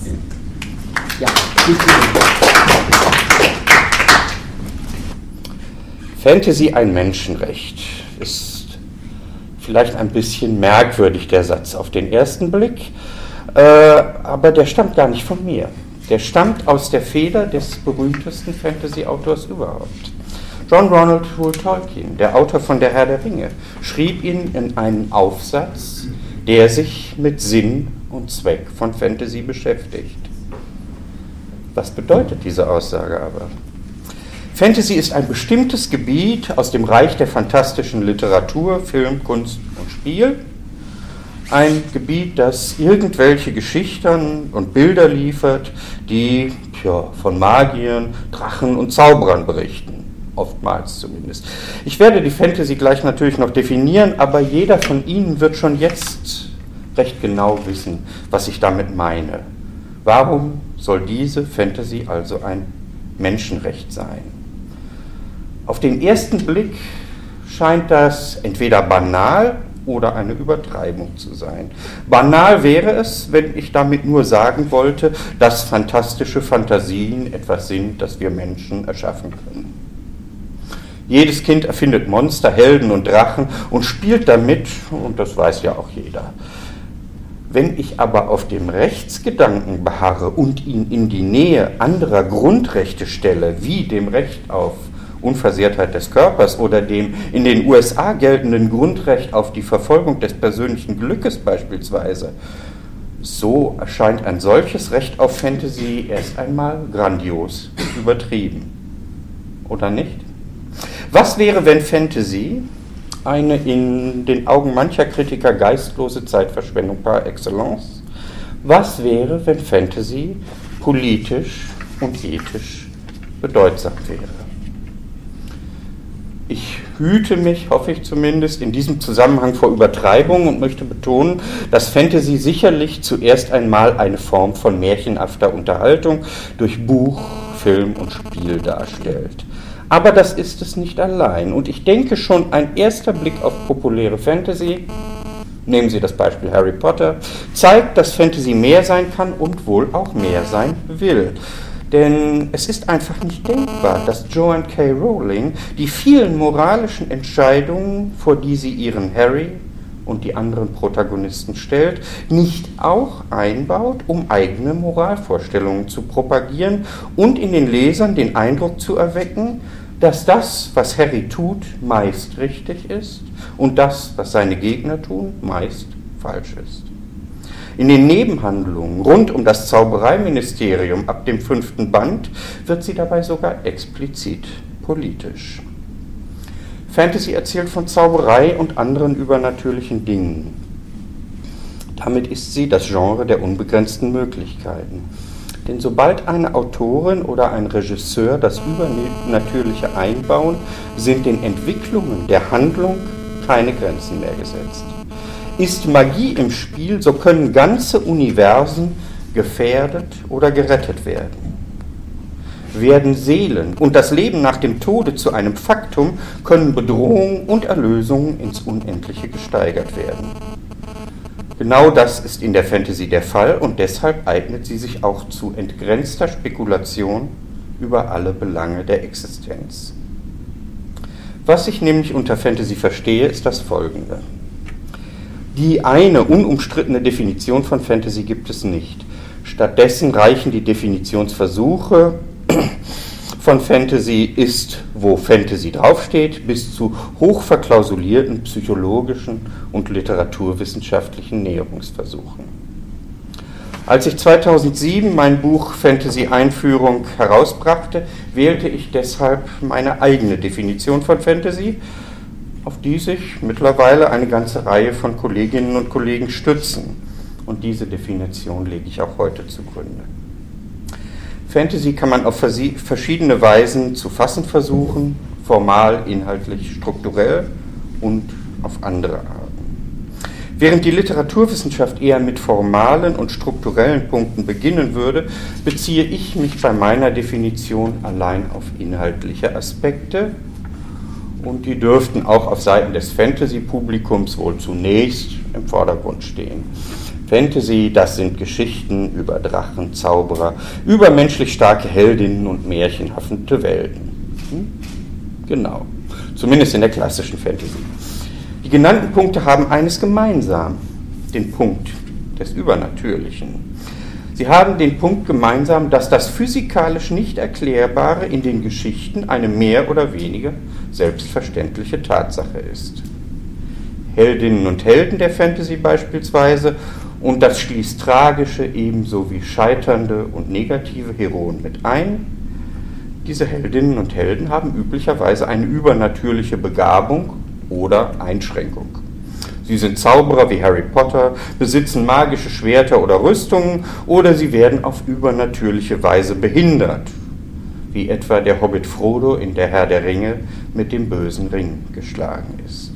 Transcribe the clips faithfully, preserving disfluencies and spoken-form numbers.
Ja, Fantasy ein Menschenrecht ist vielleicht ein bisschen merkwürdig, der Satz auf den ersten Blick, äh, aber der stammt gar nicht von mir. Der stammt aus der Feder des berühmtesten Fantasy-Autors überhaupt. John Ronald Reuel Tolkien, der Autor von Der Herr der Ringe, schrieb ihn in einen Aufsatz, der sich mit Sinn und Zweck von Fantasy beschäftigt. Was bedeutet diese Aussage aber? Fantasy ist ein bestimmtes Gebiet aus dem Reich der fantastischen Literatur, Film, Kunst und Spiel. Ein Gebiet, das irgendwelche Geschichten und Bilder liefert, die ja, von Magiern, Drachen und Zauberern berichten. Oftmals zumindest. Ich werde die Fantasy gleich natürlich noch definieren, aber jeder von Ihnen wird schon jetzt recht genau wissen, was ich damit meine. Warum soll diese Fantasy also ein Menschenrecht sein? Auf den ersten Blick scheint das entweder banal oder eine Übertreibung zu sein. Banal wäre es, wenn ich damit nur sagen wollte, dass fantastische Fantasien etwas sind, das wir Menschen erschaffen können. Jedes Kind erfindet Monster, Helden und Drachen und spielt damit, und das weiß ja auch jeder. Wenn ich aber auf dem Rechtsgedanken beharre und ihn in die Nähe anderer Grundrechte stelle, wie dem Recht auf Unversehrtheit des Körpers oder dem in den U S A geltenden Grundrecht auf die Verfolgung des persönlichen Glückes beispielsweise, so erscheint ein solches Recht auf Fantasy erst einmal grandios übertrieben. Oder nicht? Was wäre, wenn Fantasy eine in den Augen mancher Kritiker geistlose Zeitverschwendung par excellence? Was wäre, wenn Fantasy politisch und ethisch bedeutsam wäre? Ich hüte mich, hoffe ich zumindest, in diesem Zusammenhang vor Übertreibung und möchte betonen, dass Fantasy sicherlich zuerst einmal eine Form von märchenhafter Unterhaltung durch Buch, Film und Spiel darstellt. Aber das ist es nicht allein. Und ich denke schon, ein erster Blick auf populäre Fantasy, nehmen Sie das Beispiel Harry Potter, zeigt, dass Fantasy mehr sein kann und wohl auch mehr sein will. Denn es ist einfach nicht denkbar, dass Joanne K. Rowling die vielen moralischen Entscheidungen, vor die sie ihren Harry und die anderen Protagonisten stellt, nicht auch einbaut, um eigene Moralvorstellungen zu propagieren und in den Lesern den Eindruck zu erwecken, dass das, was Harry tut, meist richtig ist und das, was seine Gegner tun, meist falsch ist. In den Nebenhandlungen rund um das Zaubereiministerium ab dem fünften Band wird sie dabei sogar explizit politisch. Fantasy erzählt von Zauberei und anderen übernatürlichen Dingen. Damit ist sie das Genre der unbegrenzten Möglichkeiten. Denn sobald eine Autorin oder ein Regisseur das Übernatürliche einbauen, sind den Entwicklungen der Handlung keine Grenzen mehr gesetzt. Ist Magie im Spiel, so können ganze Universen gefährdet oder gerettet werden. Werden Seelen und das Leben nach dem Tode zu einem Faktum, können Bedrohung und Erlösung ins Unendliche gesteigert werden. Genau das ist in der Fantasy der Fall und deshalb eignet sie sich auch zu entgrenzter Spekulation über alle Belange der Existenz. Was ich nämlich unter Fantasy verstehe, ist das Folgende. Die eine unumstrittene Definition von Fantasy gibt es nicht. Stattdessen reichen die Definitionsversuche von Fantasy ist, wo Fantasy draufsteht, bis zu hochverklausulierten psychologischen und literaturwissenschaftlichen Näherungsversuchen. Als ich zweitausendsieben mein Buch Fantasy Einführung herausbrachte, wählte ich deshalb meine eigene Definition von Fantasy, auf die sich mittlerweile eine ganze Reihe von Kolleginnen und Kollegen stützen. Und diese Definition lege ich auch heute zugrunde. Fantasy kann man auf verschiedene Weisen zu fassen versuchen, formal, inhaltlich, strukturell und auf andere Arten. Während die Literaturwissenschaft eher mit formalen und strukturellen Punkten beginnen würde, beziehe ich mich bei meiner Definition allein auf inhaltliche Aspekte, und die dürften auch auf Seiten des Fantasy-Publikums wohl zunächst im Vordergrund stehen. Fantasy, das sind Geschichten über Drachen, Zauberer, übermenschlich starke Heldinnen und märchenhafte Welten. Hm? Genau, zumindest in der klassischen Fantasy. Die genannten Punkte haben eines gemeinsam, den Punkt des Übernatürlichen. Sie haben den Punkt gemeinsam, dass das physikalisch nicht Erklärbare in den Geschichten eine mehr oder weniger selbstverständliche Tatsache ist. Heldinnen und Helden der Fantasy beispielsweise, und das schließt tragische ebenso wie scheiternde und negative Heroen mit ein. Diese Heldinnen und Helden haben üblicherweise eine übernatürliche Begabung oder Einschränkung. Sie sind Zauberer wie Harry Potter, besitzen magische Schwerter oder Rüstungen, oder sie werden auf übernatürliche Weise behindert, wie etwa der Hobbit Frodo in Der Herr der Ringe mit dem bösen Ring geschlagen ist.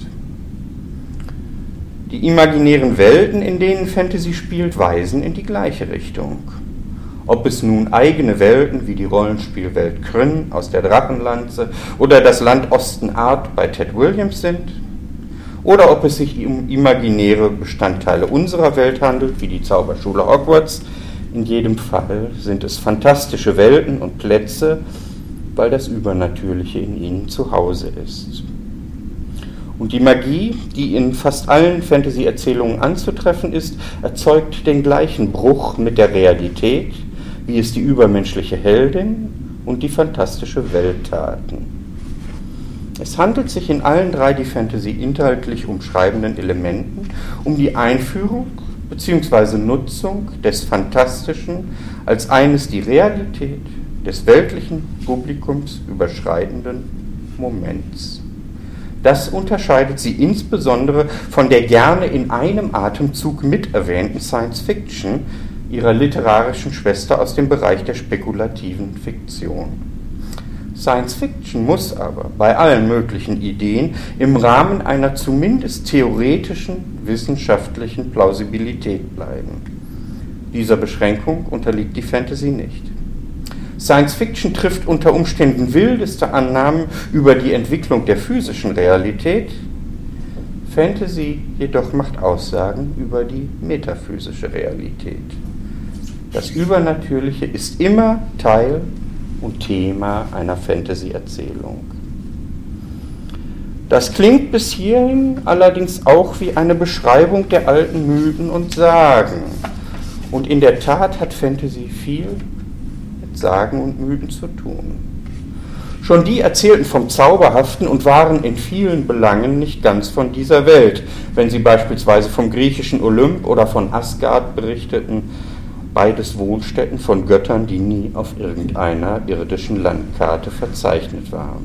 Die imaginären Welten, in denen Fantasy spielt, weisen in die gleiche Richtung. Ob es nun eigene Welten wie die Rollenspielwelt Krynn aus der Drachenlanze oder das Land Ostenart bei Ted Williams sind, oder ob es sich um imaginäre Bestandteile unserer Welt handelt, wie die Zauberschule Hogwarts, in jedem Fall sind es fantastische Welten und Plätze, weil das Übernatürliche in ihnen zu Hause ist. Und die Magie, die in fast allen Fantasy-Erzählungen anzutreffen ist, erzeugt den gleichen Bruch mit der Realität, wie es die übermenschliche Heldin und die fantastische Welt taten. Es handelt sich in allen drei die Fantasy inhaltlich umschreibenden Elementen um die Einführung bzw. Nutzung des Fantastischen als eines die Realität des weltlichen Publikums überschreitenden Moments. Das unterscheidet sie insbesondere von der gerne in einem Atemzug miterwähnten Science Fiction, ihrer literarischen Schwester aus dem Bereich der spekulativen Fiktion. Science Fiction muss aber bei allen möglichen Ideen im Rahmen einer zumindest theoretischen wissenschaftlichen Plausibilität bleiben. Dieser Beschränkung unterliegt die Fantasy nicht. Science Fiction trifft unter Umständen wildeste Annahmen über die Entwicklung der physischen Realität. Fantasy jedoch macht Aussagen über die metaphysische Realität. Das Übernatürliche ist immer Teil und Thema einer Fantasy-Erzählung. Das klingt bis hierhin allerdings auch wie eine Beschreibung der alten Mythen und Sagen. Und in der Tat hat Fantasy viel mit Sagen und Mythen zu tun. Schon die erzählten vom Zauberhaften und waren in vielen Belangen nicht ganz von dieser Welt, wenn sie beispielsweise vom griechischen Olymp oder von Asgard berichteten, beides Wohnstätten von Göttern, die nie auf irgendeiner irdischen Landkarte verzeichnet waren.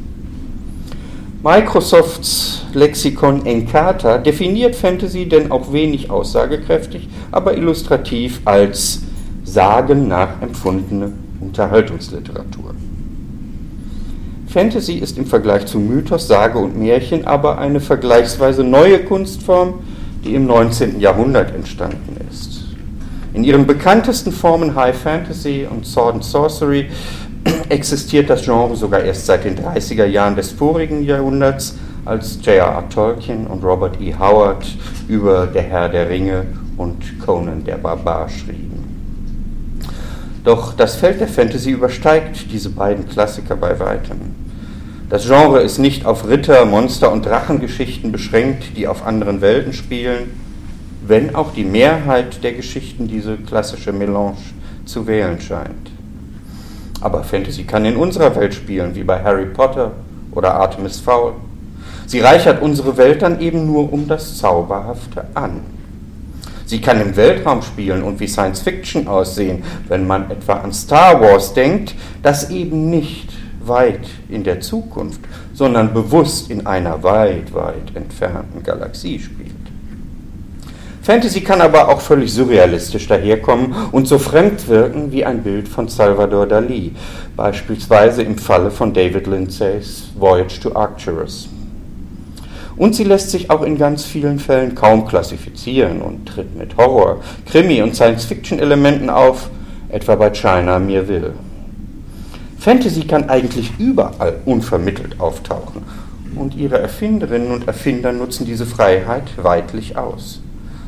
Microsofts Lexikon Encarta definiert Fantasy denn auch wenig aussagekräftig, aber illustrativ als Sagen nachempfundene Unterhaltungsliteratur. Fantasy ist im Vergleich zu Mythos, Sage und Märchen aber eine vergleichsweise neue Kunstform, die im neunzehnten Jahrhundert entstanden ist. In ihren bekanntesten Formen High Fantasy und Sword and Sorcery existiert das Genre sogar erst seit den dreißiger Jahren des vorigen Jahrhunderts, als J R R Tolkien und Robert E. Howard über Der Herr der Ringe und Conan der Barbar schrieben. Doch das Feld der Fantasy übersteigt diese beiden Klassiker bei weitem. Das Genre ist nicht auf Ritter-, Monster- und Drachengeschichten beschränkt, die auf anderen Welten spielen, wenn auch die Mehrheit der Geschichten diese klassische Melange zu wählen scheint. Aber Fantasy kann in unserer Welt spielen, wie bei Harry Potter oder Artemis Fowl. Sie reichert unsere Welt dann eben nur um das Zauberhafte an. Sie kann im Weltraum spielen und wie Science Fiction aussehen, wenn man etwa an Star Wars denkt, das eben nicht weit in der Zukunft, sondern bewusst in einer weit, weit entfernten Galaxie spielt. Fantasy kann aber auch völlig surrealistisch daherkommen und so fremd wirken wie ein Bild von Salvador Dalí, beispielsweise im Falle von David Lindsays Voyage to Arcturus. Und sie lässt sich auch in ganz vielen Fällen kaum klassifizieren und tritt mit Horror, Krimi und Science-Fiction-Elementen auf, etwa bei China Miéville. Fantasy kann eigentlich überall unvermittelt auftauchen und ihre Erfinderinnen und Erfinder nutzen diese Freiheit weidlich aus.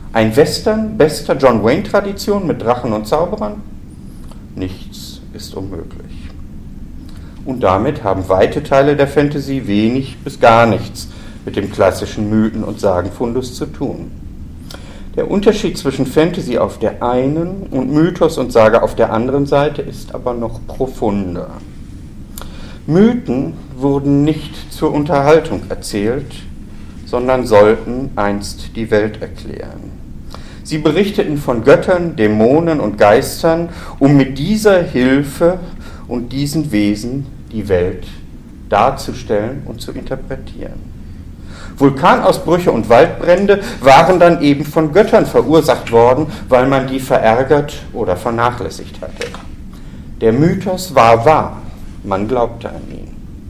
Ein Western bester John Wayne-Tradition mit Drachen und Zauberern? Nichts ist unmöglich. Und damit haben weite Teile der Fantasy wenig bis gar nichts mit dem klassischen Mythen- und Sagenfundus zu tun. Der Unterschied zwischen Fantasy auf der einen und Mythos und Sage auf der anderen Seite ist aber noch profunder. Mythen wurden nicht zur Unterhaltung erzählt, sondern sollten einst die Welt erklären. Sie berichteten von Göttern, Dämonen und Geistern, um mit dieser Hilfe und diesen Wesen die Welt darzustellen und zu interpretieren. Vulkanausbrüche und Waldbrände waren dann eben von Göttern verursacht worden, weil man die verärgert oder vernachlässigt hatte. Der Mythos war wahr, man glaubte an ihn.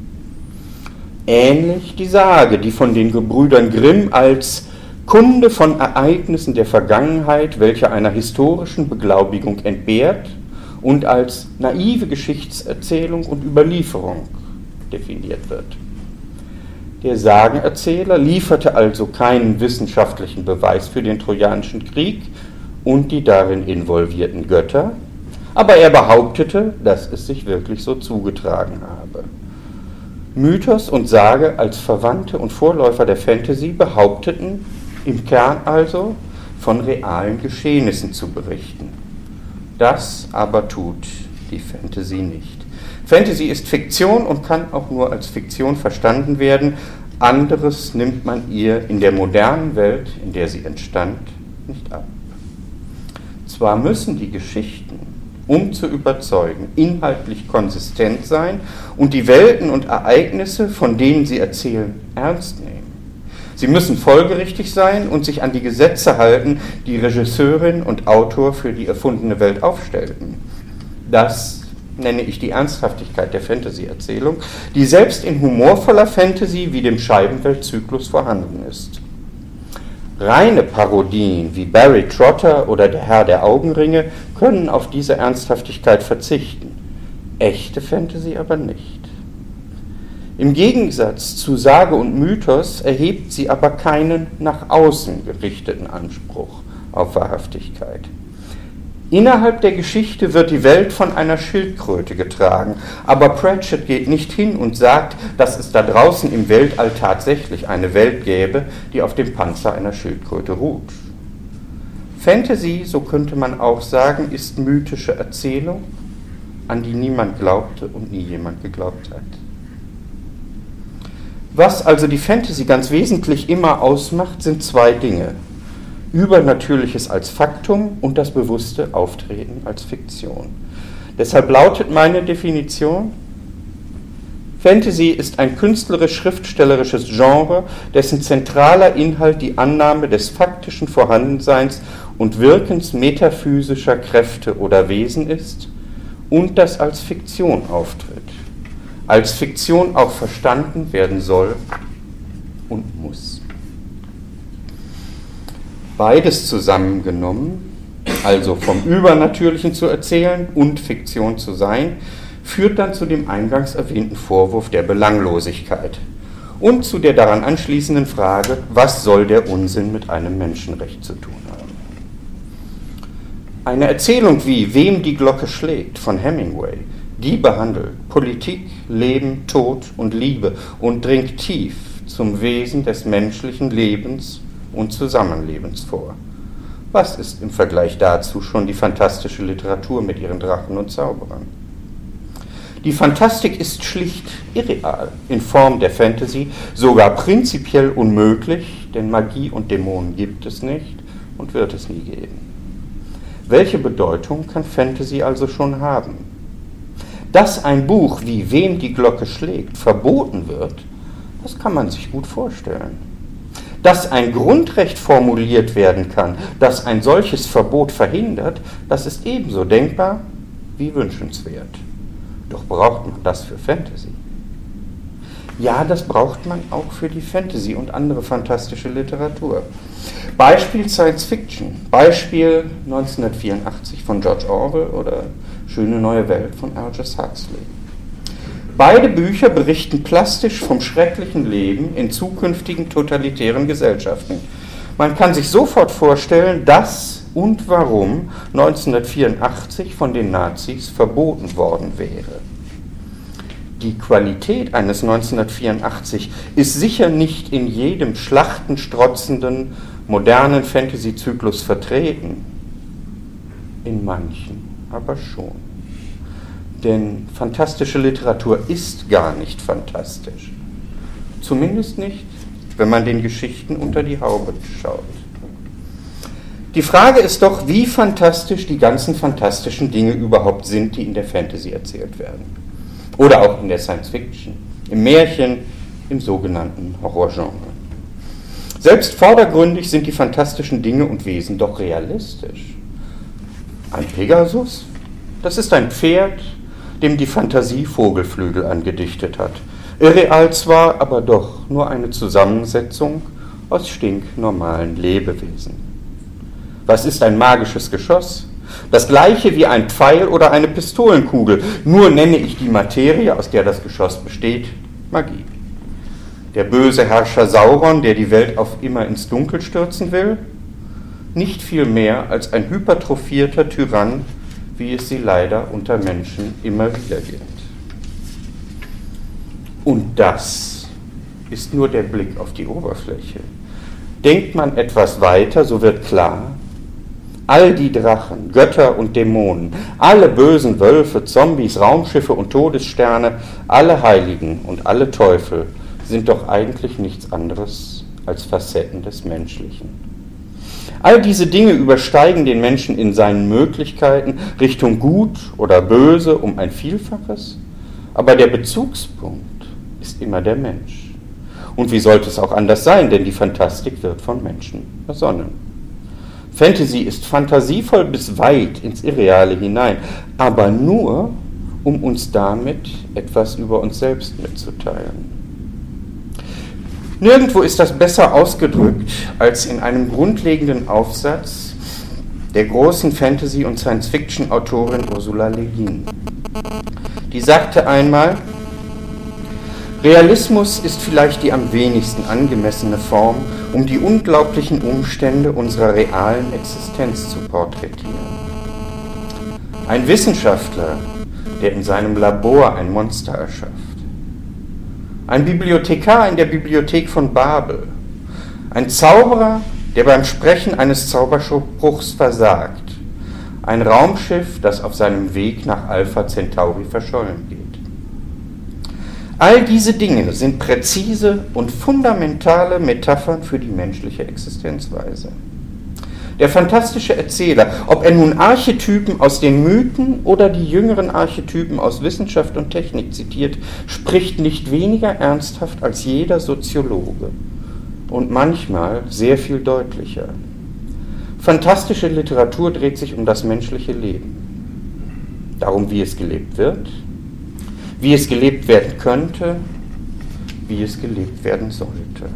Ähnlich die Sage, die von den Gebrüdern Grimm als Kunde von Ereignissen der Vergangenheit, welche einer historischen Beglaubigung entbehrt, und als naive Geschichtserzählung und Überlieferung definiert wird. Der Sagenerzähler lieferte also keinen wissenschaftlichen Beweis für den Trojanischen Krieg und die darin involvierten Götter, aber er behauptete, dass es sich wirklich so zugetragen habe. Mythos und Sage als Verwandte und Vorläufer der Fantasy behaupteten, im Kern also von realen Geschehnissen zu berichten. Das aber tut die Fantasy nicht. Fantasy ist Fiktion und kann auch nur als Fiktion verstanden werden. Anderes nimmt man ihr in der modernen Welt, in der sie entstand, nicht ab. Zwar müssen die Geschichten, um zu überzeugen, inhaltlich konsistent sein und die Welten und Ereignisse, von denen sie erzählen, ernst nehmen. Sie müssen folgerichtig sein und sich an die Gesetze halten, die Regisseurin und Autor für die erfundene Welt aufstellten. Das nenne ich die Ernsthaftigkeit der Fantasy-Erzählung, die selbst in humorvoller Fantasy wie dem Scheibenweltzyklus vorhanden ist. Reine Parodien wie Barry Trotter oder Der Herr der Augenringe können auf diese Ernsthaftigkeit verzichten, echte Fantasy aber nicht. Im Gegensatz zu Sage und Mythos erhebt sie aber keinen nach außen gerichteten Anspruch auf Wahrhaftigkeit. Innerhalb der Geschichte wird die Welt von einer Schildkröte getragen, aber Pratchett geht nicht hin und sagt, dass es da draußen im Weltall tatsächlich eine Welt gäbe, die auf dem Panzer einer Schildkröte ruht. Fantasy, so könnte man auch sagen, ist mythische Erzählung, an die niemand glaubte und nie jemand geglaubt hat. Was also die Fantasy ganz wesentlich immer ausmacht, sind zwei Dinge. Übernatürliches als Faktum und das bewusste Auftreten als Fiktion. Deshalb lautet meine Definition: Fantasy ist ein künstlerisch-schriftstellerisches Genre, dessen zentraler Inhalt die Annahme des faktischen Vorhandenseins und Wirkens metaphysischer Kräfte oder Wesen ist und das als Fiktion auftritt, als Fiktion auch verstanden werden soll und muss. Beides zusammengenommen, also vom Übernatürlichen zu erzählen und Fiktion zu sein, führt dann zu dem eingangs erwähnten Vorwurf der Belanglosigkeit und zu der daran anschließenden Frage, was soll der Unsinn mit einem Menschenrecht zu tun haben? Eine Erzählung wie Wem die Glocke schlägt von Hemingway, die behandelt Politik, Leben, Tod und Liebe und dringt tief zum Wesen des menschlichen Lebens und Zusammenlebens vor. Was ist im Vergleich dazu schon die fantastische Literatur mit ihren Drachen und Zauberern? Die Fantastik ist schlicht irreal, in Form der Fantasy, sogar prinzipiell unmöglich, denn Magie und Dämonen gibt es nicht und wird es nie geben. Welche Bedeutung kann Fantasy also schon haben? Dass ein Buch wie Wem die Glocke schlägt verboten wird, das kann man sich gut vorstellen. Dass ein Grundrecht formuliert werden kann, das ein solches Verbot verhindert, das ist ebenso denkbar wie wünschenswert. Doch braucht man das für Fantasy? Ja, das braucht man auch für die Fantasy und andere fantastische Literatur. Beispiel Science Fiction, Beispiel neunzehnhundertvierundachtzig von George Orwell oder Schöne neue Welt von Aldous Huxley. Beide Bücher berichten plastisch vom schrecklichen Leben in zukünftigen totalitären Gesellschaften. Man kann sich sofort vorstellen, dass und warum neunzehnhundertvierundachtzig von den Nazis verboten worden wäre. Die Qualität eines neunzehnhundertvierundachtzig ist sicher nicht in jedem schlachtenstrotzenden, modernen Fantasy-Zyklus vertreten, in manchen aber schon. Denn fantastische Literatur ist gar nicht fantastisch. Zumindest nicht, wenn man den Geschichten unter die Haube schaut. Die Frage ist doch, wie fantastisch die ganzen fantastischen Dinge überhaupt sind, die in der Fantasy erzählt werden. Oder auch in der Science Fiction, im Märchen, im sogenannten Horrorgenre. Selbst vordergründig sind die fantastischen Dinge und Wesen doch realistisch. Ein Pegasus, das ist ein Pferd, dem die Fantasie Vogelflügel angedichtet hat. Irreal zwar, aber doch nur eine Zusammensetzung aus stinknormalen Lebewesen. Was ist ein magisches Geschoss? Das gleiche wie ein Pfeil oder eine Pistolenkugel, nur nenne ich die Materie, aus der das Geschoss besteht, Magie. Der böse Herrscher Sauron, der die Welt auf immer ins Dunkel stürzen will? Nicht viel mehr als ein hypertrophierter Tyrann, wie es sie leider unter Menschen immer wieder gibt. Und das ist nur der Blick auf die Oberfläche. Denkt man etwas weiter, so wird klar, all die Drachen, Götter und Dämonen, alle bösen Wölfe, Zombies, Raumschiffe und Todessterne, alle Heiligen und alle Teufel sind doch eigentlich nichts anderes als Facetten des Menschlichen. All diese Dinge übersteigen den Menschen in seinen Möglichkeiten Richtung Gut oder Böse um ein Vielfaches, aber der Bezugspunkt ist immer der Mensch. Und wie sollte es auch anders sein, denn die Fantastik wird von Menschen ersonnen. Fantasy ist fantasievoll bis weit ins Irreale hinein, aber nur, um uns damit etwas über uns selbst mitzuteilen. Nirgendwo ist das besser ausgedrückt als in einem grundlegenden Aufsatz der großen Fantasy- und Science-Fiction-Autorin Ursula Le Guin. Die sagte einmal, Realismus ist vielleicht die am wenigsten angemessene Form, um die unglaublichen Umstände unserer realen Existenz zu porträtieren. Ein Wissenschaftler, der in seinem Labor ein Monster erschafft. Ein Bibliothekar in der Bibliothek von Babel. Ein Zauberer, der beim Sprechen eines Zauberspruchs versagt. Ein Raumschiff, das auf seinem Weg nach Alpha Centauri verschollen geht. All diese Dinge sind präzise und fundamentale Metaphern für die menschliche Existenzweise. Der fantastische Erzähler, ob er nun Archetypen aus den Mythen oder die jüngeren Archetypen aus Wissenschaft und Technik zitiert, spricht nicht weniger ernsthaft als jeder Soziologe und manchmal sehr viel deutlicher. Fantastische Literatur dreht sich um das menschliche Leben, darum, wie es gelebt wird, wie es gelebt werden könnte, wie es gelebt werden sollte.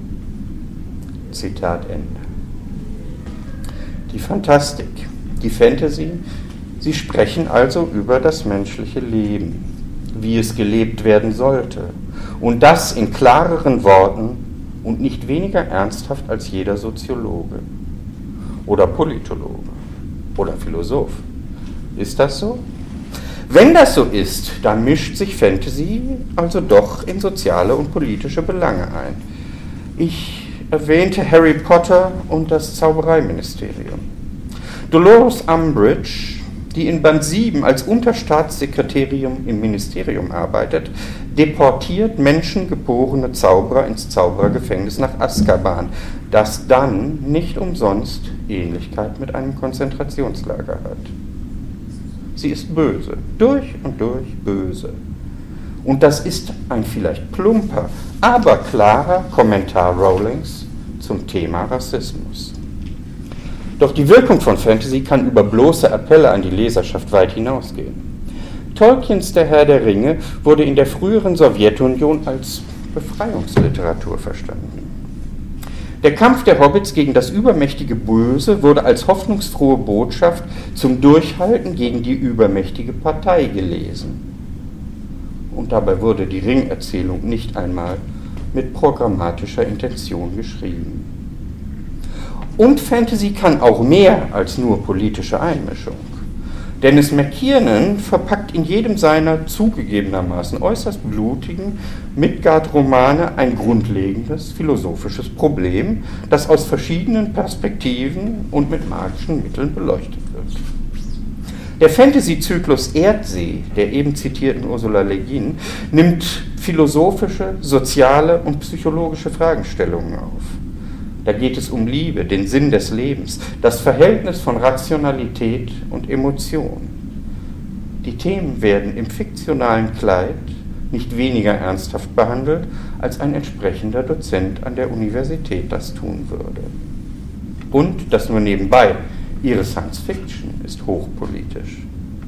Zitat Ende. Die Fantastik, die Fantasy, sie sprechen also über das menschliche Leben, wie es gelebt werden sollte. Und das in klareren Worten und nicht weniger ernsthaft als jeder Soziologe oder Politologe oder Philosoph. Ist das so? Wenn das so ist, dann mischt sich Fantasy also doch in soziale und politische Belange ein. Ich erwähnte Harry Potter und das Zaubereiministerium. Dolores Umbridge, die in Band sieben als Unterstaatssekretärin im Ministerium arbeitet, deportiert menschengeborene Zauberer ins Zauberergefängnis nach Azkaban, das dann nicht umsonst Ähnlichkeit mit einem Konzentrationslager hat. Sie ist böse, durch und durch böse. Und das ist ein vielleicht plumper, aber klarer Kommentar Rowlings zum Thema Rassismus. Doch die Wirkung von Fantasy kann über bloße Appelle an die Leserschaft weit hinausgehen. Tolkiens Der Herr der Ringe wurde in der früheren Sowjetunion als Befreiungsliteratur verstanden. Der Kampf der Hobbits gegen das übermächtige Böse wurde als hoffnungsfrohe Botschaft zum Durchhalten gegen die übermächtige Partei gelesen. Und dabei wurde die Ringerzählung nicht einmal mit programmatischer Intention geschrieben. Und Fantasy kann auch mehr als nur politische Einmischung. Dennis McKiernan verpackt in jedem seiner zugegebenermaßen äußerst blutigen Midgard-Romane ein grundlegendes philosophisches Problem, das aus verschiedenen Perspektiven und mit magischen Mitteln beleuchtet wird. Der Fantasy-Zyklus Erdsee, der eben zitierten Ursula Le Guin, nimmt philosophische, soziale und psychologische Fragestellungen auf. Da geht es um Liebe, den Sinn des Lebens, das Verhältnis von Rationalität und Emotion. Die Themen werden im fiktionalen Kleid nicht weniger ernsthaft behandelt, als ein entsprechender Dozent an der Universität das tun würde. Und, das nur nebenbei, ihre Science Fiction ist hochpolitisch.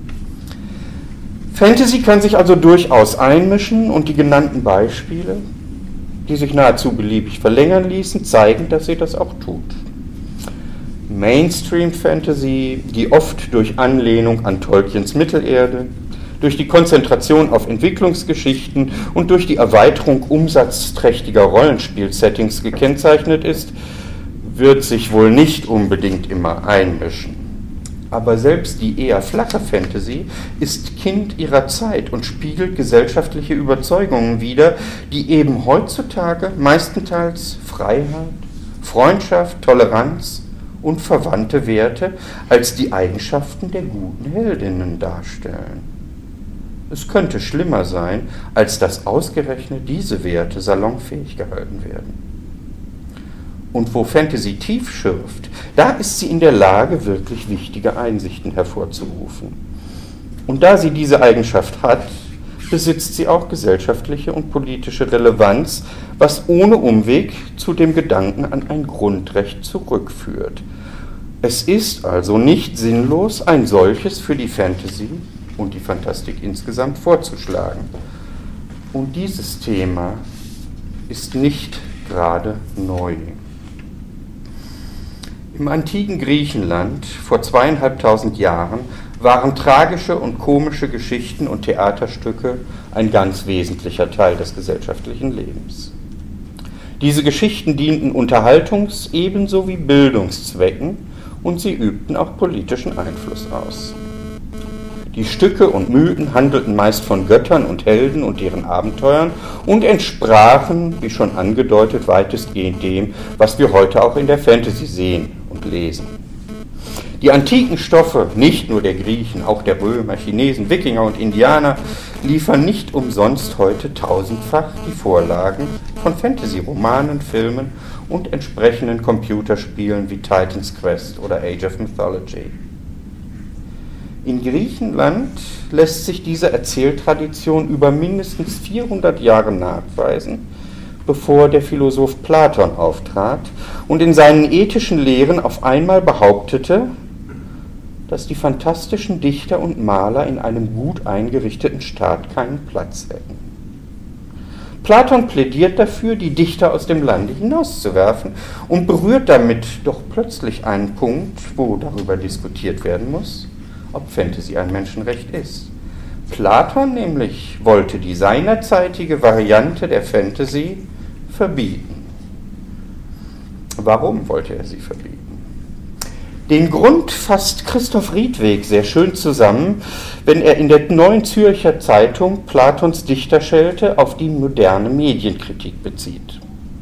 Fantasy kann sich also durchaus einmischen und die genannten Beispiele, die sich nahezu beliebig verlängern ließen, zeigen, dass sie das auch tut. Mainstream-Fantasy, die oft durch Anlehnung an Tolkiens Mittelerde, durch die Konzentration auf Entwicklungsgeschichten und durch die Erweiterung umsatzträchtiger Rollenspiel-Settings gekennzeichnet ist, wird sich wohl nicht unbedingt immer einmischen. Aber selbst die eher flache Fantasy ist Kind ihrer Zeit und spiegelt gesellschaftliche Überzeugungen wider, die eben heutzutage meistenteils Freiheit, Freundschaft, Toleranz und verwandte Werte als die Eigenschaften der guten Heldinnen darstellen. Es könnte schlimmer sein, als dass ausgerechnet diese Werte salonfähig gehalten werden. Und wo Fantasy tief schürft, da ist sie in der Lage, wirklich wichtige Einsichten hervorzurufen. Und da sie diese Eigenschaft hat, besitzt sie auch gesellschaftliche und politische Relevanz, was ohne Umweg zu dem Gedanken an ein Grundrecht zurückführt. Es ist also nicht sinnlos, ein solches für die Fantasy und die Fantastik insgesamt vorzuschlagen. Und dieses Thema ist nicht gerade neu. Im antiken Griechenland vor zweieinhalbtausend Jahren waren tragische und komische Geschichten und Theaterstücke ein ganz wesentlicher Teil des gesellschaftlichen Lebens. Diese Geschichten dienten Unterhaltungs- ebenso wie Bildungszwecken und sie übten auch politischen Einfluss aus. Die Stücke und Mythen handelten meist von Göttern und Helden und deren Abenteuern und entsprachen, wie schon angedeutet, weitestgehend dem, was wir heute auch in der Fantasy sehen und lesen. Die antiken Stoffe, nicht nur der Griechen, auch der Römer, Chinesen, Wikinger und Indianer, liefern nicht umsonst heute tausendfach die Vorlagen von Fantasy-Romanen, Filmen und entsprechenden Computerspielen wie Titan's Quest oder Age of Mythology. In Griechenland lässt sich diese Erzähltradition über mindestens vierhundert Jahre nachweisen, bevor der Philosoph Platon auftrat und in seinen ethischen Lehren auf einmal behauptete, dass die fantastischen Dichter und Maler in einem gut eingerichteten Staat keinen Platz hätten. Platon plädiert dafür, die Dichter aus dem Lande hinauszuwerfen und berührt damit doch plötzlich einen Punkt, wo darüber diskutiert werden muss, ob Fantasy ein Menschenrecht ist. Platon nämlich wollte die seinerzeitige Variante der Fantasy verbieten. Warum wollte er sie verbieten? Den Grund fasst Christoph Riedweg sehr schön zusammen, wenn er in der Neuen Zürcher Zeitung Platons Dichterschelte auf die moderne Medienkritik bezieht.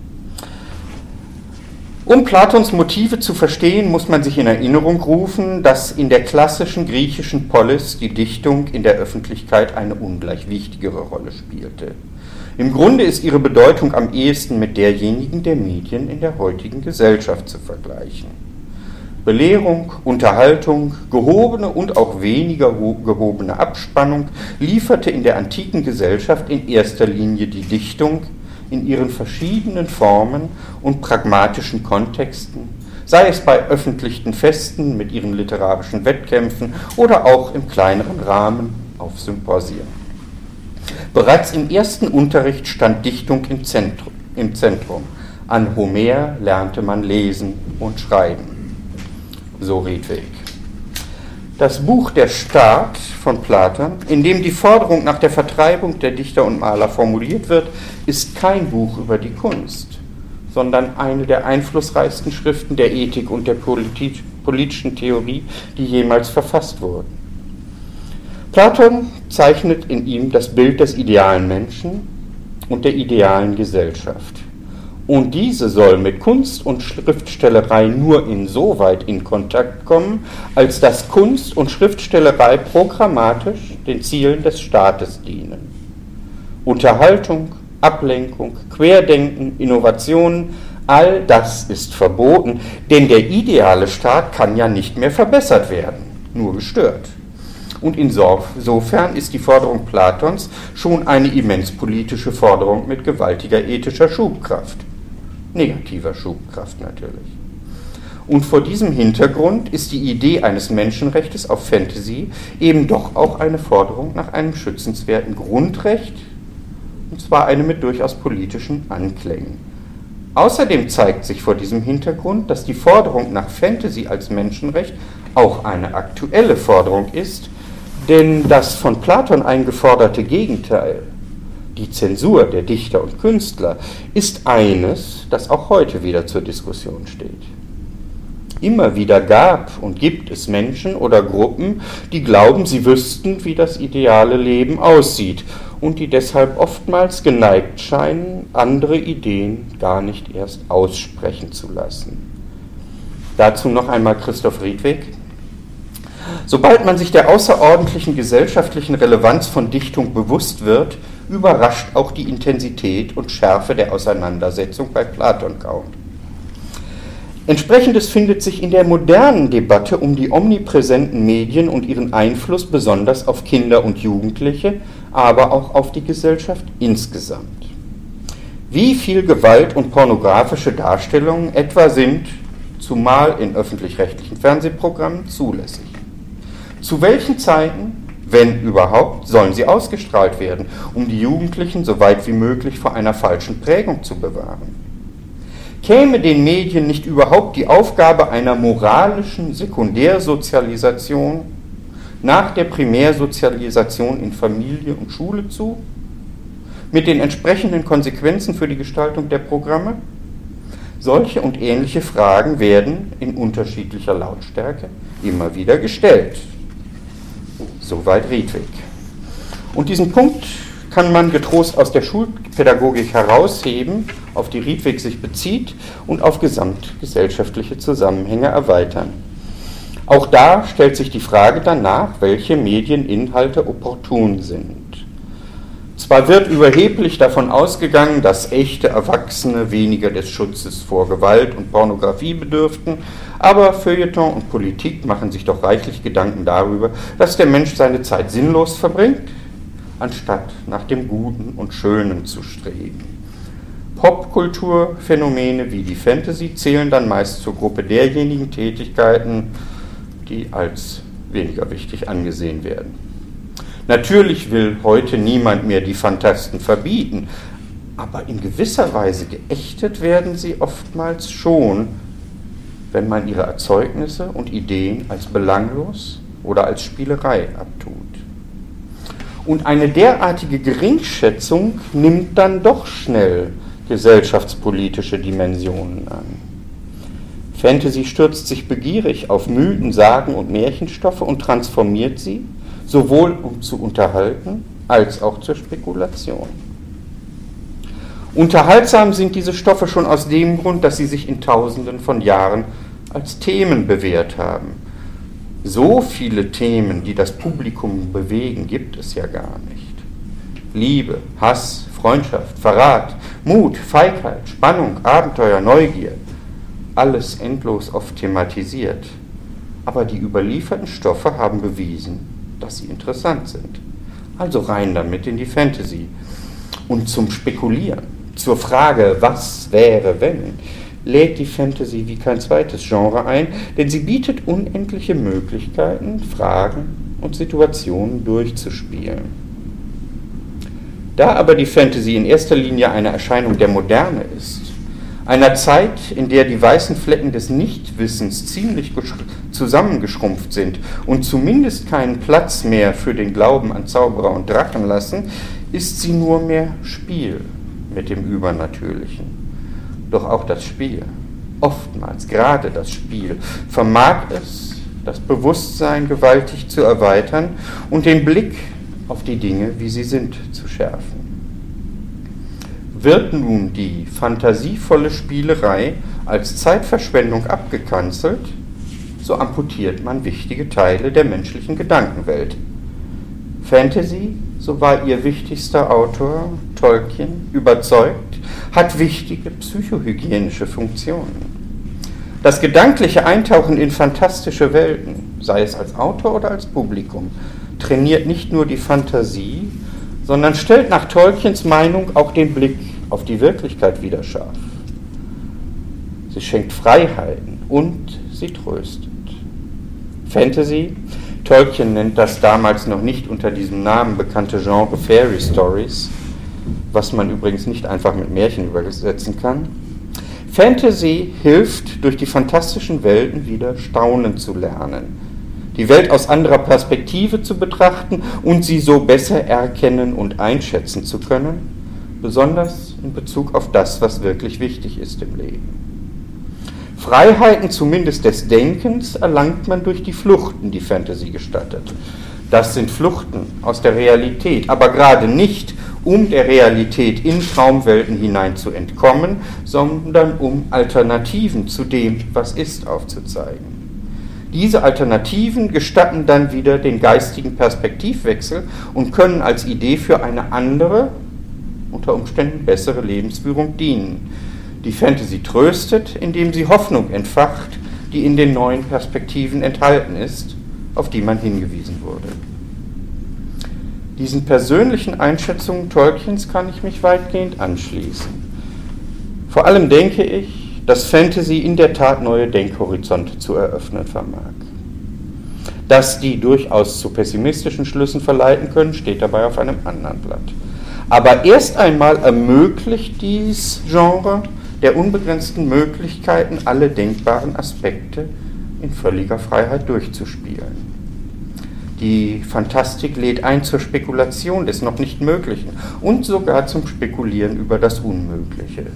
Um Platons Motive zu verstehen, muss man sich in Erinnerung rufen, dass in der klassischen griechischen Polis die Dichtung in der Öffentlichkeit eine ungleich wichtigere Rolle spielte. Im Grunde ist ihre Bedeutung am ehesten mit derjenigen der Medien in der heutigen Gesellschaft zu vergleichen. Belehrung, Unterhaltung, gehobene und auch weniger gehobene Abspannung lieferte in der antiken Gesellschaft in erster Linie die Dichtung in ihren verschiedenen Formen und pragmatischen Kontexten, sei es bei öffentlichen Festen mit ihren literarischen Wettkämpfen oder auch im kleineren Rahmen auf Symposien. Bereits im ersten Unterricht stand Dichtung im Zentrum. Im Zentrum. An Homer lernte man lesen und schreiben. So Riedweg. Das Buch Der Staat von Platon, in dem die Forderung nach der Vertreibung der Dichter und Maler formuliert wird, ist kein Buch über die Kunst, sondern eine der einflussreichsten Schriften der Ethik und der politi- politischen Theorie, die jemals verfasst wurden. Platon zeichnet in ihm das Bild des idealen Menschen und der idealen Gesellschaft. Und diese soll mit Kunst und Schriftstellerei nur insoweit in Kontakt kommen, als dass Kunst und Schriftstellerei programmatisch den Zielen des Staates dienen. Unterhaltung, Ablenkung, Querdenken, Innovationen, all das ist verboten, denn der ideale Staat kann ja nicht mehr verbessert werden, nur gestört. Und insofern ist die Forderung Platons schon eine immens politische Forderung mit gewaltiger ethischer Schubkraft. Negativer Schubkraft natürlich. Und vor diesem Hintergrund ist die Idee eines Menschenrechtes auf Fantasy eben doch auch eine Forderung nach einem schützenswerten Grundrecht, und zwar eine mit durchaus politischen Anklängen. Außerdem zeigt sich vor diesem Hintergrund, dass die Forderung nach Fantasy als Menschenrecht auch eine aktuelle Forderung ist, denn das von Platon eingeforderte Gegenteil, die Zensur der Dichter und Künstler, ist eines, das auch heute wieder zur Diskussion steht. Immer wieder gab und gibt es Menschen oder Gruppen, die glauben, sie wüssten, wie das ideale Leben aussieht und die deshalb oftmals geneigt scheinen, andere Ideen gar nicht erst aussprechen zu lassen. Dazu noch einmal Christoph Riedweg. Sobald man sich der außerordentlichen gesellschaftlichen Relevanz von Dichtung bewusst wird, überrascht auch die Intensität und Schärfe der Auseinandersetzung bei Platon kaum. Entsprechendes findet sich in der modernen Debatte um die omnipräsenten Medien und ihren Einfluss besonders auf Kinder und Jugendliche, aber auch auf die Gesellschaft insgesamt. Wie viel Gewalt und pornografische Darstellungen etwa sind, zumal in öffentlich-rechtlichen Fernsehprogrammen, zulässig? Zu welchen Zeiten, wenn überhaupt, sollen sie ausgestrahlt werden, um die Jugendlichen so weit wie möglich vor einer falschen Prägung zu bewahren? Käme den Medien nicht überhaupt die Aufgabe einer moralischen Sekundärsozialisation nach der Primärsozialisation in Familie und Schule zu, mit den entsprechenden Konsequenzen für die Gestaltung der Programme? Solche und ähnliche Fragen werden in unterschiedlicher Lautstärke immer wieder gestellt. Soweit Riedweg. Und diesen Punkt kann man getrost aus der Schulpädagogik herausheben, auf die Riedweg sich bezieht, und auf gesamtgesellschaftliche Zusammenhänge erweitern. Auch da stellt sich die Frage danach, welche Medieninhalte opportun sind. Zwar wird überheblich davon ausgegangen, dass echte Erwachsene weniger des Schutzes vor Gewalt und Pornografie bedürften, aber Feuilleton und Politik machen sich doch reichlich Gedanken darüber, dass der Mensch seine Zeit sinnlos verbringt, anstatt nach dem Guten und Schönen zu streben. Popkulturphänomene wie die Fantasy zählen dann meist zur Gruppe derjenigen Tätigkeiten, die als weniger wichtig angesehen werden. Natürlich will heute niemand mehr die Phantasten verbieten, aber in gewisser Weise geächtet werden sie oftmals schon, wenn man ihre Erzeugnisse und Ideen als belanglos oder als Spielerei abtut. Und eine derartige Geringschätzung nimmt dann doch schnell gesellschaftspolitische Dimensionen an. Fantasy stürzt sich begierig auf Mythen, Sagen und Märchenstoffe und transformiert sie, sowohl um zu unterhalten, als auch zur Spekulation. Unterhaltsam sind diese Stoffe schon aus dem Grund, dass sie sich in Tausenden von Jahren als Themen bewährt haben. So viele Themen, die das Publikum bewegen, gibt es ja gar nicht. Liebe, Hass, Freundschaft, Verrat, Mut, Feigheit, Spannung, Abenteuer, Neugier, alles endlos oft thematisiert. Aber die überlieferten Stoffe haben bewiesen, dass sie interessant sind. Also rein damit in die Fantasy. Und zum Spekulieren, zur Frage, was wäre, wenn, lädt die Fantasy wie kein zweites Genre ein, denn sie bietet unendliche Möglichkeiten, Fragen und Situationen durchzuspielen. Da aber die Fantasy in erster Linie eine Erscheinung der Moderne ist, einer Zeit, in der die weißen Flecken des Nichtwissens ziemlich zusammengeschrumpft sind und zumindest keinen Platz mehr für den Glauben an Zauberer und Drachen lassen, ist sie nur mehr Spiel mit dem Übernatürlichen. Doch auch das Spiel, oftmals gerade das Spiel, vermag es, das Bewusstsein gewaltig zu erweitern und den Blick auf die Dinge, wie sie sind, zu schärfen. Wird nun die fantasievolle Spielerei als Zeitverschwendung abgekanzelt, so amputiert man wichtige Teile der menschlichen Gedankenwelt. Fantasy, so war ihr wichtigster Autor, Tolkien, überzeugt, hat wichtige psychohygienische Funktionen. Das gedankliche Eintauchen in fantastische Welten, sei es als Autor oder als Publikum, trainiert nicht nur die Fantasie, sondern stellt nach Tolkiens Meinung auch den Blick auf die Wirklichkeit wieder scharf. Sie schenkt Freiheiten und sie tröstet. Fantasy, Tolkien nennt das damals noch nicht unter diesem Namen bekannte Genre Fairy Stories, was man übrigens nicht einfach mit Märchen übersetzen kann. Fantasy hilft, durch die fantastischen Welten wieder staunen zu lernen, die Welt aus anderer Perspektive zu betrachten und sie so besser erkennen und einschätzen zu können, besonders in Bezug auf das, was wirklich wichtig ist im Leben. Freiheiten, zumindest des Denkens, erlangt man durch die Fluchten, die Fantasy gestattet. Das sind Fluchten aus der Realität, aber gerade nicht, um der Realität in Traumwelten hinein zu entkommen, sondern um Alternativen zu dem, was ist, aufzuzeigen. Diese Alternativen gestatten dann wieder den geistigen Perspektivwechsel und können als Idee für eine andere, unter Umständen bessere Lebensführung dienen. Die Fantasy tröstet, indem sie Hoffnung entfacht, die in den neuen Perspektiven enthalten ist, auf die man hingewiesen wurde. Diesen persönlichen Einschätzungen Tolkiens kann ich mich weitgehend anschließen. Vor allem denke ich, dass Fantasy in der Tat neue Denkhorizonte zu eröffnen vermag. Dass die durchaus zu pessimistischen Schlüssen verleiten können, steht dabei auf einem anderen Blatt. Aber erst einmal ermöglicht dies Genre der unbegrenzten Möglichkeiten, alle denkbaren Aspekte in völliger Freiheit durchzuspielen. Die Fantastik lädt ein zur Spekulation des noch nicht Möglichen und sogar zum Spekulieren über das Unmögliche.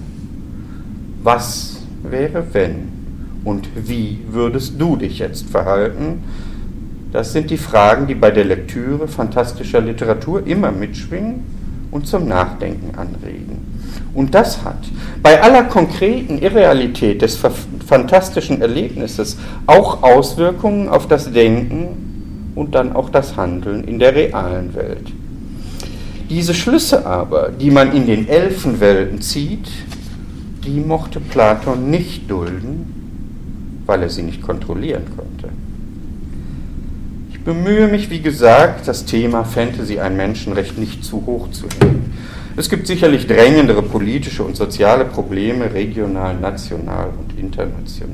Was wäre, wenn? Und wie würdest du dich jetzt verhalten? Das sind die Fragen, die bei der Lektüre fantastischer Literatur immer mitschwingen und zum Nachdenken anregen. Und das hat bei aller konkreten Irrealität des fantastischen Erlebnisses auch Auswirkungen auf das Denken und dann auch das Handeln in der realen Welt. Diese Schlüsse aber, die man in den Elfenwelten zieht, die mochte Platon nicht dulden, weil er sie nicht kontrollieren konnte. Ich bemühe mich, wie gesagt, das Thema Fantasy, ein Menschenrecht, nicht zu hoch zu hängen. Es gibt sicherlich drängendere politische und soziale Probleme, regional, national und international.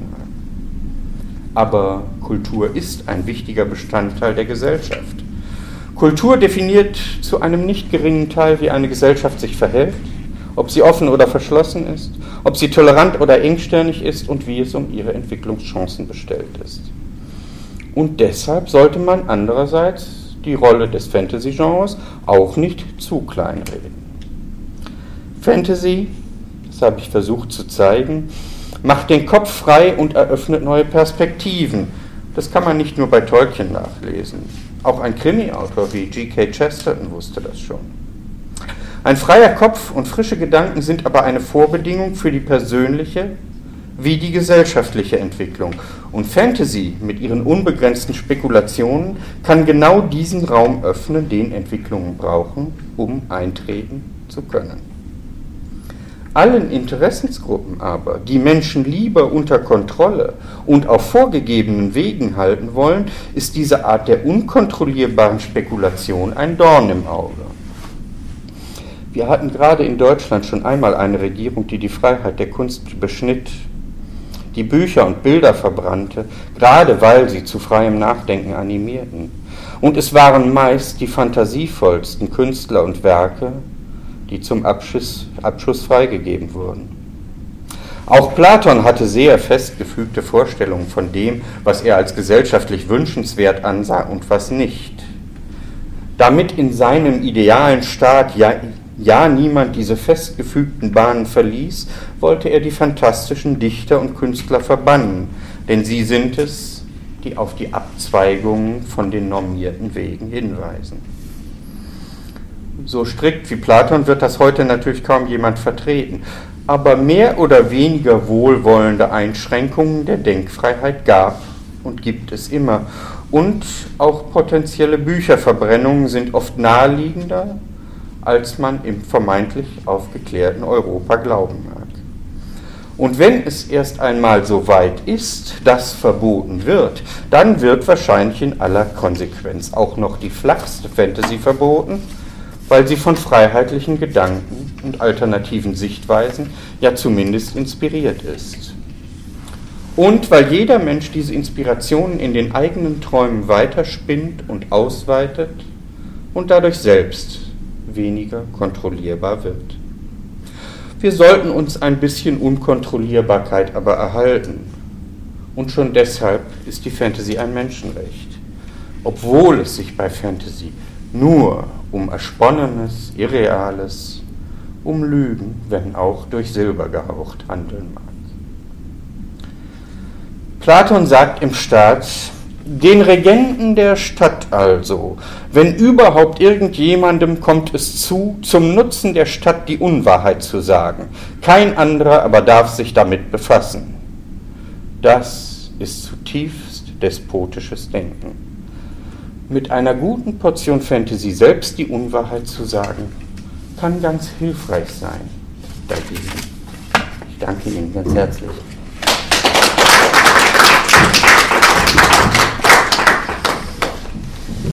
Aber Kultur ist ein wichtiger Bestandteil der Gesellschaft. Kultur definiert zu einem nicht geringen Teil, wie eine Gesellschaft sich verhält, ob sie offen oder verschlossen ist, ob sie tolerant oder engstirnig ist und wie es um ihre Entwicklungschancen bestellt ist. Und deshalb sollte man andererseits die Rolle des Fantasy-Genres auch nicht zu klein reden. Fantasy, das habe ich versucht zu zeigen, macht den Kopf frei und eröffnet neue Perspektiven. Das kann man nicht nur bei Tolkien nachlesen. Auch ein Krimi-Autor wie G K Chesterton wusste das schon. Ein freier Kopf und frische Gedanken sind aber eine Vorbedingung für die persönliche wie die gesellschaftliche Entwicklung. Und Fantasy mit ihren unbegrenzten Spekulationen kann genau diesen Raum öffnen, den Entwicklungen brauchen, um eintreten zu können. Allen Interessensgruppen aber, die Menschen lieber unter Kontrolle und auf vorgegebenen Wegen halten wollen, ist diese Art der unkontrollierbaren Spekulation ein Dorn im Auge. Wir hatten gerade in Deutschland schon einmal eine Regierung, die die Freiheit der Kunst beschnitt, die Bücher und Bilder verbrannte, gerade weil sie zu freiem Nachdenken animierten. Und es waren meist die fantasievollsten Künstler und Werke, die zum Abschuss, Abschuss freigegeben wurden. Auch Platon hatte sehr festgefügte Vorstellungen von dem, was er als gesellschaftlich wünschenswert ansah und was nicht. Damit in seinem idealen Staat ja ja niemand diese festgefügten Bahnen verließ, wollte er die fantastischen Dichter und Künstler verbannen, denn sie sind es, die auf die Abzweigungen von den normierten Wegen hinweisen. So strikt wie Platon wird das heute natürlich kaum jemand vertreten, aber mehr oder weniger wohlwollende Einschränkungen der Denkfreiheit gab und gibt es immer. Und auch potenzielle Bücherverbrennungen sind oft naheliegender, als man im vermeintlich aufgeklärten Europa glauben mag. Und wenn es erst einmal so weit ist, dass verboten wird, dann wird wahrscheinlich in aller Konsequenz auch noch die flachste Fantasy verboten, weil sie von freiheitlichen Gedanken und alternativen Sichtweisen ja zumindest inspiriert ist. Und weil jeder Mensch diese Inspirationen in den eigenen Träumen weiterspinnt und ausweitet und dadurch selbst weniger kontrollierbar wird. Wir sollten uns ein bisschen Unkontrollierbarkeit aber erhalten. Und schon deshalb ist die Fantasy ein Menschenrecht, obwohl es sich bei Fantasy nur um Ersponnenes, Irreales, um Lügen, wenn auch durch Silber gehaucht, handeln mag. Platon sagt im Staat, den Regenten der Stadt also, wenn überhaupt irgendjemandem kommt es zu, zum Nutzen der Stadt die Unwahrheit zu sagen, kein anderer aber darf sich damit befassen. Das ist zutiefst despotisches Denken. Mit einer guten Portion Fantasy selbst die Unwahrheit zu sagen, kann ganz hilfreich sein dagegen. Ich danke Ihnen ganz herzlich.